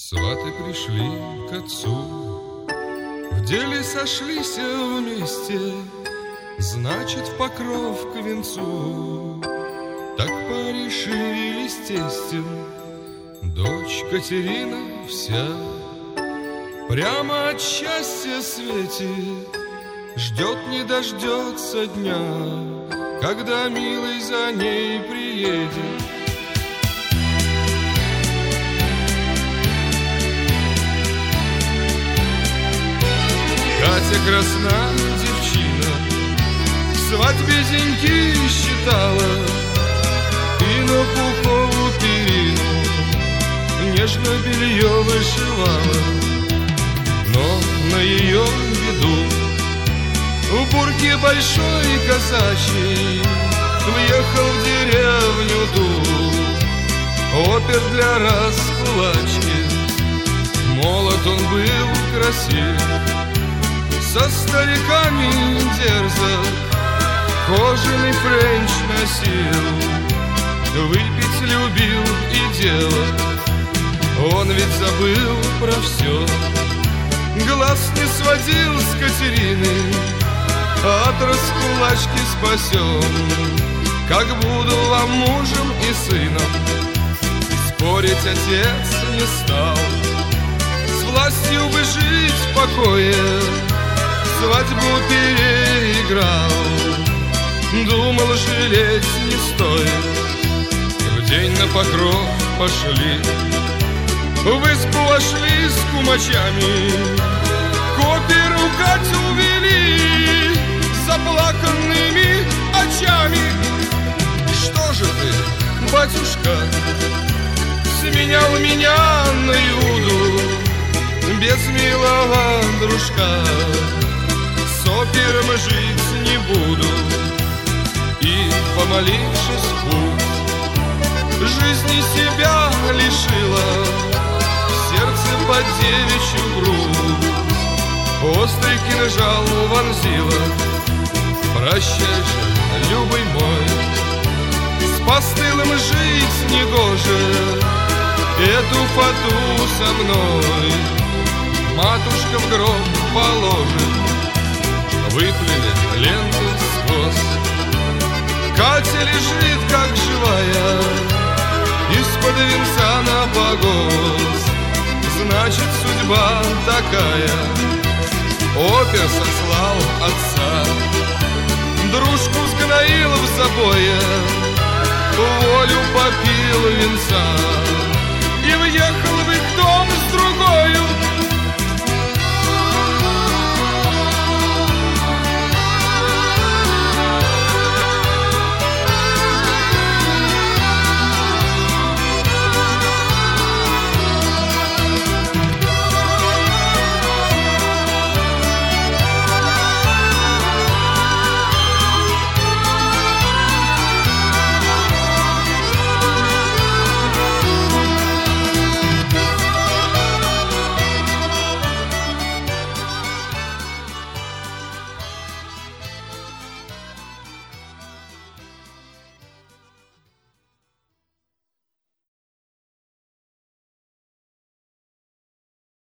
Сваты пришли к отцу, в деле сошлись вместе, значит, в покров к венцу. Так порешили с тестем, дочь Катерина вся прямо от счастья светит, ждет не дождется дня, когда милый за ней приедет. Катя красна девчина, к свадьбе зеньки считала и на пуховую перину нежно белье вышивала. Но на ее беду в бурке большой казачий въехал в деревню Дуб, опер для раскулачки. Молод он был красив, со стариками дерзок, кожаный френч носил, выпить любил и делать. Он ведь забыл про все, глаз не сводил с Катерины, от раскулачки спасен. Как буду вам мужем и сыном, спорить отец не стал. С властью бы жить в покое, свадьбу переиграл. Думал, жалеть не стоит. В день на покров пошли, в избу вошли с кумачами, к оперу Катю увели заплаканными очами. Что же ты, батюшка, сменял меня на Иуду без милого дружка? С опером жить не буду. И, помолившись в путь, жизни себя лишила, в сердце под девичью грудь острый кинжал вонзила. Прощай же, любый мой, с постылым жить негоже, эту фату со мной матушка в гроб положит. Выплели ленты сквозь, Катя лежит как живая, из-под венца на погост. Значит, судьба такая. Опер сослал отца, дружку сгноил в забое, волю попил венца и въехал в их дом с другою.